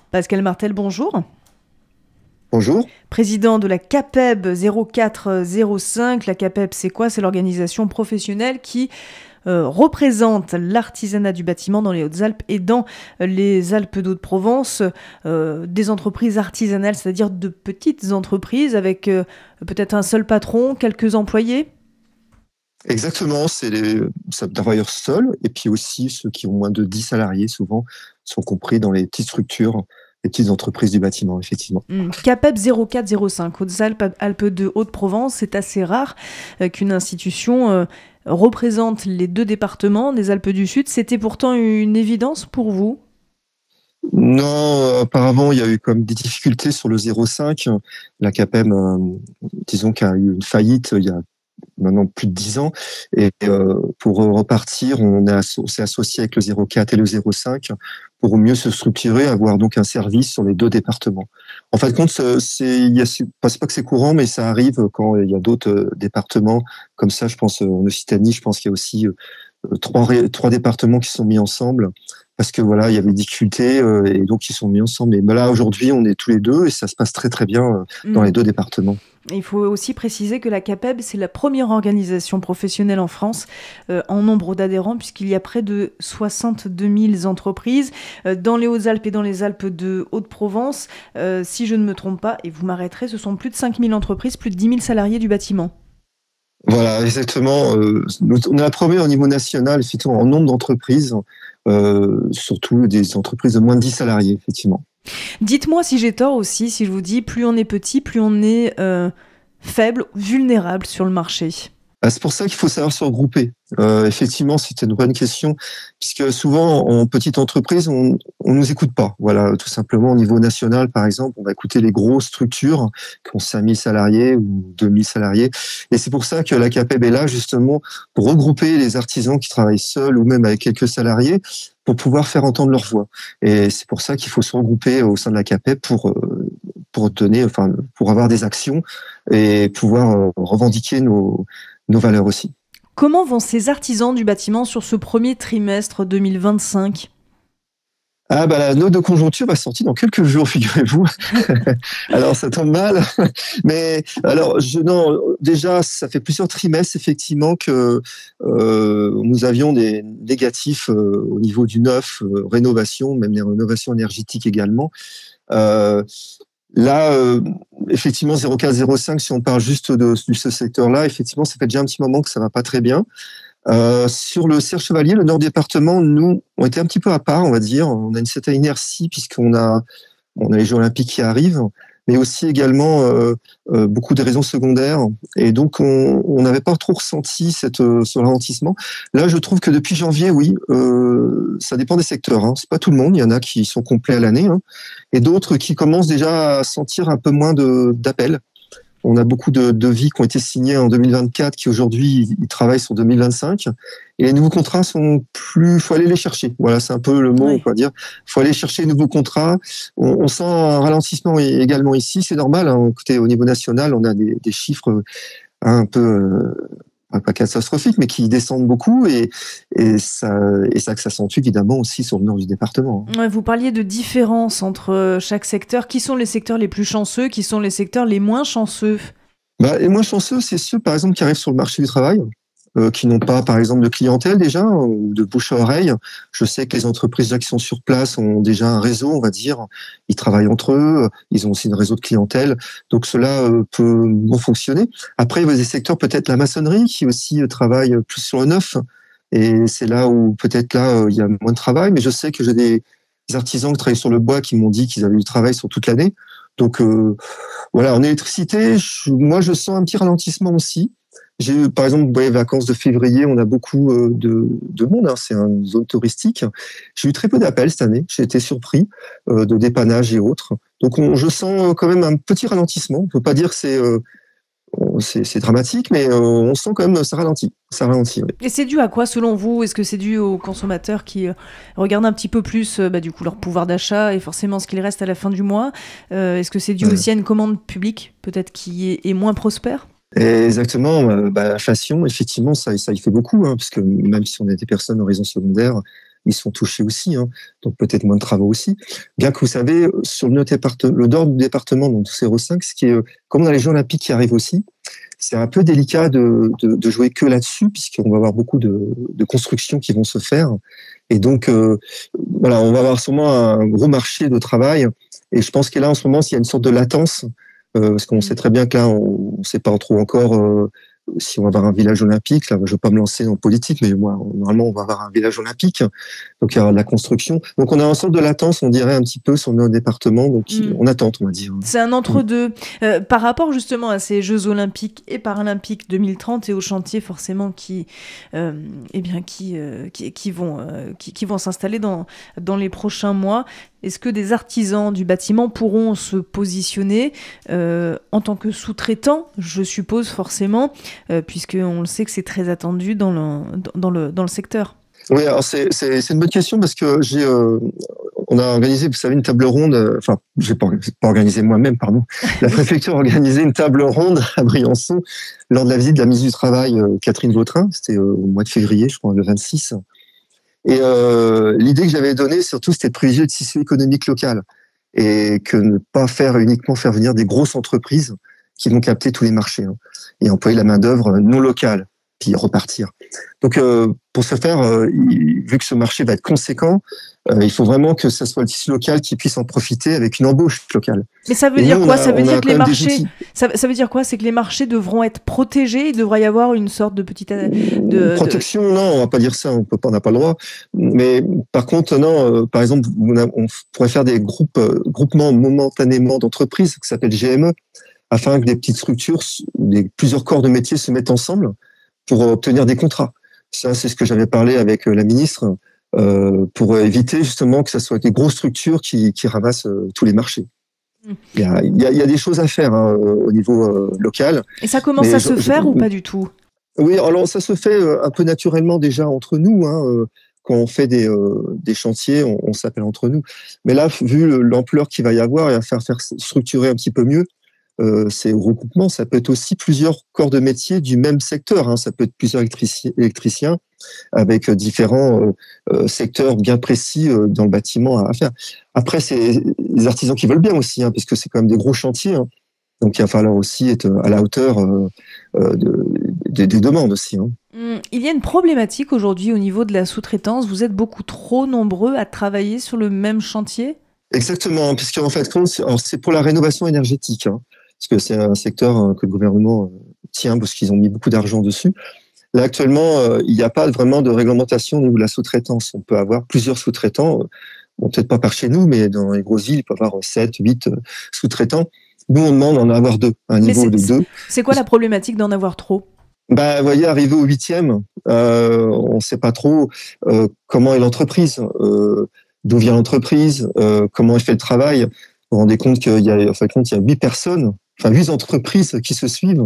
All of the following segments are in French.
Pascal Martel, bonjour. Bonjour. Président de la CAPEB 0405. La CAPEB, c'est quoi? C'est l'organisation professionnelle qui représente l'artisanat du bâtiment dans les Hautes-Alpes et dans les Alpes d'Haute-Provence, des entreprises artisanales, c'est-à-dire de petites entreprises avec peut-être un seul patron, quelques employés. Exactement, c'est les travailleurs seuls et puis aussi ceux qui ont moins de 10 salariés, souvent, sont compris dans les petites structures, les petites entreprises du bâtiment, effectivement. CAPEB 0405, Hautes-Alpes, Alpes de Haute-Provence, c'est assez rare qu'une institution représente les deux départements des Alpes du Sud. C'était pourtant une évidence pour vous? Non, apparemment, il y a eu comme des difficultés sur le 05. La CAPEM, disons, qu'il y a eu une faillite il y a maintenant plus de 10 ans. Et pour repartir, on s'est associé avec le 04 et le 05 pour mieux se structurer, avoir donc un service sur les deux départements. En fin de compte, c'est pas que c'est courant, mais ça arrive quand il y a d'autres départements comme ça. Je pense en Occitanie, je pense qu'il y a aussi trois départements qui sont mis ensemble parce que voilà, il y avait des difficultés et donc ils sont mis ensemble. Mais là, aujourd'hui, on est tous les deux et ça se passe très très bien dans les deux départements. Il faut aussi préciser que la CAPEB, c'est la première organisation professionnelle en France en nombre d'adhérents, puisqu'il y a près de 62 000 entreprises dans les Hautes-Alpes et dans les Alpes de Haute-Provence. Si je ne me trompe pas, et vous m'arrêterez, ce sont plus de 5 000 entreprises, plus de 10 000 salariés du bâtiment. Voilà, exactement. On est la première au niveau national, effectivement, en nombre d'entreprises, surtout des entreprises de moins de 10 salariés, effectivement. Dites-moi si j'ai tort aussi, si je vous dis plus on est petit, plus on est faible, vulnérable sur le marché. C'est pour ça qu'il faut savoir se regrouper. Effectivement, c'était une bonne question, puisque souvent, en petite entreprise, on nous écoute pas. Voilà, tout simplement, au niveau national, par exemple, on va écouter les grosses structures qui ont 5000 salariés ou 2000 salariés. Et c'est pour ça que la CAPEB est là, justement, pour regrouper les artisans qui travaillent seuls ou même avec quelques salariés, pour pouvoir faire entendre leur voix. Et c'est pour ça qu'il faut se regrouper au sein de la CAPEB pour avoir des actions et pouvoir revendiquer nos valeurs aussi. Comment vont ces artisans du bâtiment sur ce premier trimestre 2025 ? La note de conjoncture va sortir dans quelques jours, figurez-vous. Alors ça tombe mal, mais déjà ça fait plusieurs trimestres effectivement que nous avions des négatifs au niveau du neuf, rénovation, même les rénovations énergétiques également. Effectivement, 0405, si on parle juste de ce secteur-là, effectivement, ça fait déjà un petit moment que ça va pas très bien. Sur le Serre Chevalier, le Nord département, nous, on était un petit peu à part, on va dire. On a une certaine inertie puisqu'on a les Jeux Olympiques qui arrivent, mais aussi également beaucoup de raisons secondaires. Et donc, on n'avait pas trop ressenti ce ralentissement. Là, je trouve que depuis janvier, oui, ça dépend des secteurs. Hein. C'est pas tout le monde. Il y en a qui sont complets à l'année, hein, et d'autres qui commencent déjà à sentir un peu moins d'appels. On a beaucoup de devis qui ont été signés en 2024 qui aujourd'hui ils travaillent sur 2025 et les nouveaux contrats sont plus, faut aller les chercher. Voilà, c'est un peu le mot, Oui. on peut dire. Faut aller chercher les nouveaux contrats. On sent un ralentissement également ici, c'est normal. Hein. Écoutez, au niveau national, on a des chiffres un peu pas catastrophiques, mais qui descendent beaucoup et ça s'accentue évidemment aussi sur le nord du département. Ouais, vous parliez de différence entre chaque secteur. Qui sont les secteurs les plus chanceux? Qui sont les secteurs les moins chanceux? Les moins chanceux, c'est ceux, par exemple, qui arrivent sur le marché du travail, qui n'ont pas, par exemple, de clientèle déjà, ou de bouche à oreille. Je sais que les entreprises déjà qui sont sur place ont déjà un réseau, on va dire. Ils travaillent entre eux, ils ont aussi un réseau de clientèle. Donc cela peut non fonctionner. Après, il y a des secteurs, peut-être la maçonnerie, qui aussi travaille plus sur le neuf. Et c'est là où peut-être il y a moins de travail. Mais je sais que j'ai des artisans qui travaillent sur le bois qui m'ont dit qu'ils avaient du travail sur toute l'année. Donc voilà, en électricité, moi je sens un petit ralentissement aussi. J'ai eu, par exemple, les vacances de février, on a beaucoup de monde, hein, c'est une zone touristique. J'ai eu très peu d'appels cette année, j'ai été surpris de dépannage et autres. Donc je sens quand même un petit ralentissement. On peut pas dire que c'est dramatique, mais on sent quand même ça ralentit. Ça ralentit, oui. Et c'est dû à quoi selon vous? Est-ce que c'est dû aux consommateurs qui regardent un petit peu plus du coup leur pouvoir d'achat et forcément ce qu'il reste à la fin du mois? Est-ce que c'est dû aussi à une commande publique peut-être qui est moins prospère? Et exactement, l'inflation, effectivement, ça y fait beaucoup, hein, parce que même si on est des personnes en raison secondaire, ils sont touchés aussi, hein, donc peut-être moins de travaux aussi. Bien que vous savez, sur notre le nord du département, donc 05, ce qui est, comme on a les Jeux Olympiques qui arrivent aussi, c'est un peu délicat de jouer que là-dessus, puisqu'on va avoir beaucoup de constructions qui vont se faire. Et donc, voilà, on va avoir sûrement un gros marché de travail. Et je pense que là, en ce moment, il y a une sorte de latence, parce qu'on sait très bien que là, on ne sait pas trop encore si on va avoir un village olympique. Là, je ne veux pas me lancer en politique, mais moi, normalement, on va avoir un village olympique. Donc, il y aura de la construction. Donc, on a une sorte de latence, on dirait, un petit peu sur nos départements. Donc, on attend, on va dire. C'est un entre-deux. Par rapport justement à ces Jeux Olympiques et Paralympiques 2030 et aux chantiers forcément qui vont s'installer dans les prochains mois, est-ce que des artisans du bâtiment pourront se positionner en tant que sous-traitants, je suppose forcément, puisqu'on le sait que c'est très attendu dans le secteur? Oui, alors c'est une bonne question parce que on a organisé, vous savez, une table ronde. Enfin, j'ai pas organisé moi-même, pardon. La préfecture a organisé une table ronde à Briançon lors de la visite de la ministre du Travail, Catherine Vautrin. C'était au mois de février, je crois, le 26. Et l'idée que j'avais donnée, surtout, c'était de privilégier le tissu économique local et que ne pas faire venir des grosses entreprises qui vont capter tous les marchés, hein, et employer la main d'œuvre non locale, puis repartir. Donc, pour ce faire, vu que ce marché va être conséquent, il faut vraiment que ce soit le tissu local qui puisse en profiter avec une embauche locale. Mais ça veut dire quoi? Ça veut dire que les marchés, ça veut dire quoi? C'est que les marchés devront être protégés. Il devrait y avoir une sorte de petite protection. Non, on va pas dire ça. On n'a pas le droit. Mais par contre, non. Par exemple, on pourrait faire des groupements momentanément d'entreprises, qui s'appelle GME, afin que des petites structures, plusieurs corps de métiers se mettent ensemble pour obtenir des contrats. Ça, c'est ce que j'avais parlé avec la ministre, pour éviter justement que ce soit des grosses structures qui ramassent tous les marchés. Il y a des choses à faire, hein, au niveau local. Et ça commence à se faire ou pas du tout? Oui, alors ça se fait un peu naturellement déjà entre nous, hein, quand on fait des chantiers, on s'appelle entre nous. Mais là, vu l'ampleur qu'il va y avoir, et à faire structurer un petit peu mieux ces regroupements, ça peut être aussi plusieurs corps de métier du même secteur, hein. Ça peut être plusieurs électriciens avec différents secteurs bien précis dans le bâtiment à faire. Après, c'est les artisans qui veulent bien aussi, hein, parce que c'est quand même des gros chantiers, hein. Donc il va falloir aussi être à la hauteur des demandes aussi, hein. Il y a une problématique aujourd'hui au niveau de la sous-traitance. Vous êtes beaucoup trop nombreux à travailler sur le même chantier? Exactement, puisqu'en fait, c'est pour la rénovation énergétique, hein, parce que c'est un secteur que le gouvernement tient parce qu'ils ont mis beaucoup d'argent dessus. Là, actuellement, il n'y a pas vraiment de réglementation au niveau de la sous-traitance. On peut avoir plusieurs sous-traitants, bon, peut-être pas par chez nous, mais dans les grosses villes, il peut y avoir 7, 8 sous-traitants. Nous, on demande d'en avoir 2, un niveau de 2. C'est quoi la problématique d'en avoir trop? Bah, vous voyez, arrivé au 8e, on ne sait pas trop comment est l'entreprise, d'où vient l'entreprise, comment elle fait le travail. Vous vous rendez compte qu'il y a 8 personnes, enfin 8 entreprises qui se suivent.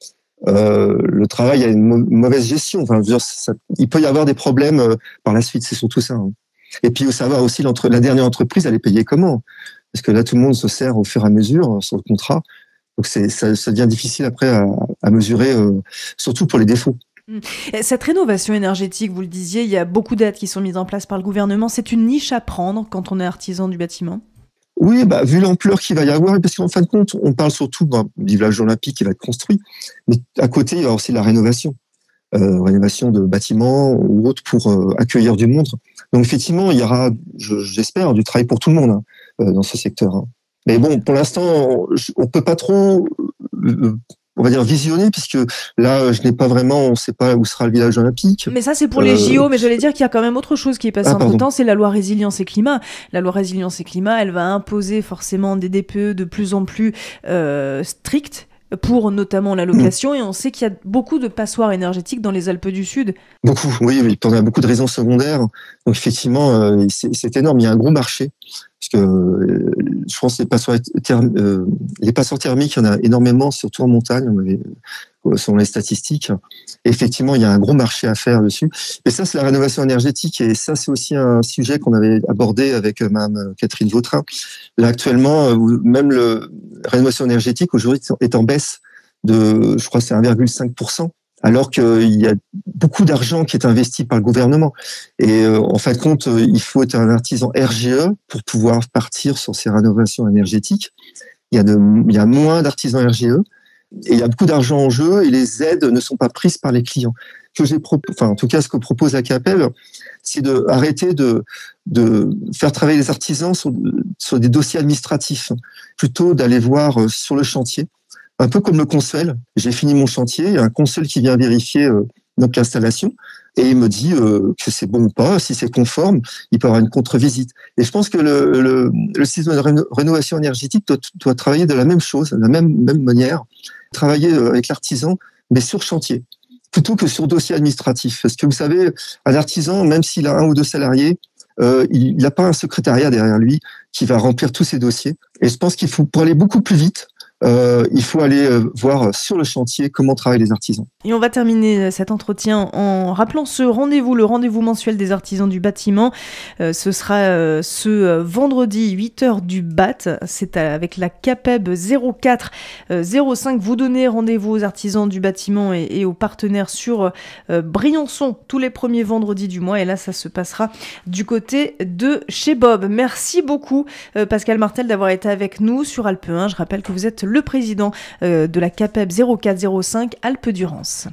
Le travail, il y a une mauvaise gestion. Enfin, je veux dire, il peut y avoir des problèmes par la suite, c'est surtout ça, hein. Et puis, il faut savoir aussi, la dernière entreprise, elle est payée comment? Parce que là, tout le monde se sert au fur et à mesure sur le contrat. Donc, ça devient difficile après à mesurer, surtout pour les défauts. Cette rénovation énergétique, vous le disiez, il y a beaucoup d'aides qui sont mises en place par le gouvernement. C'est une niche à prendre quand on est artisan du bâtiment? Oui, vu l'ampleur qu'il va y avoir, parce qu'en fin de compte, on parle surtout du village olympique qui va être construit, mais à côté, il y aura aussi la rénovation. Rénovation de bâtiments ou autres pour accueillir du monde. Donc effectivement, il y aura, j'espère, du travail pour tout le monde, hein, dans ce secteur, hein. Mais bon, pour l'instant, on peut pas trop, on va dire, visionner, puisque là, on ne sait pas où sera le village olympique. Mais ça, c'est pour les JO, mais j'allais dire qu'il y a quand même autre chose qui est passée entre-temps, c'est la loi résilience et climat. La loi résilience et climat, elle va imposer forcément des DPE de plus en plus strictes, pour notamment la location, et on sait qu'il y a beaucoup de passoires énergétiques dans les Alpes du Sud. Beaucoup, oui, on a beaucoup de résidences secondaires. Donc effectivement, c'est énorme. Il y a un gros marché, parce que je pense que les passoires thermiques, il y en a énormément, surtout en montagne, selon les statistiques. Et effectivement, il y a un gros marché à faire dessus. Et ça, c'est la rénovation énergétique, et ça, c'est aussi un sujet qu'on avait abordé avec Mme Catherine Vautrin. Là, actuellement, même la rénovation énergétique aujourd'hui est en baisse je crois que c'est 1,5% alors qu'il y a beaucoup d'argent qui est investi par le gouvernement. Et en fin de compte, il faut être un artisan RGE pour pouvoir partir sur ces rénovations énergétiques. Il y a moins d'artisans RGE et il y a beaucoup d'argent en jeu et les aides ne sont pas prises par les clients. En tout cas, ce que propose la CAPEB, c'est d'arrêter de faire travailler les artisans sur des dossiers administratifs, plutôt d'aller voir sur le chantier. Un peu comme le consul. J'ai fini mon chantier, il y a un consul qui vient vérifier notre installation et il me dit que c'est bon ou pas, si c'est conforme, il peut y avoir une contre-visite. Et je pense que le système de rénovation énergétique doit travailler de la même chose, de la même manière, travailler avec l'artisan, mais sur chantier, plutôt que sur dossier administratif. Parce que vous savez, un artisan, même s'il a 1 ou 2 salariés, il n'a pas un secrétariat derrière lui qui va remplir tous ces dossiers. Et je pense qu'il faut, pour aller beaucoup plus vite, il faut aller voir sur le chantier comment travaillent les artisans. Et on va terminer cet entretien en rappelant ce rendez-vous, le rendez-vous mensuel des artisans du bâtiment. Ce sera ce vendredi 8h du BAT. C'est avec la CAPEB 0405. Vous donnez rendez-vous aux artisans du bâtiment et aux partenaires sur Briançon tous les premiers vendredis du mois. Et là, ça se passera du côté de chez Bob. Merci beaucoup Pascal Martel d'avoir été avec nous sur Alpe 1. Je rappelle que vous êtes le président de la CAPEB 0405 Alpes-Durance.